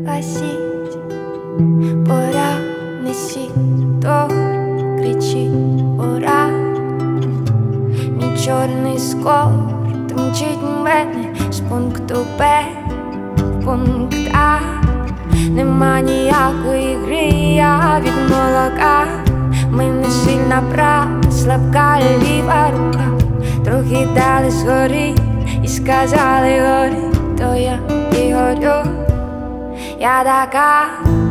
гасіть, пора несіть, то кричить ура. Мій чорний скорт мчить мене з пункту Б в пункт А. Нема ніякої гри, я від молока. Ми не сильна права, слабка ліва рука. Трохи дали згори і сказали гори, то я і горю. Я така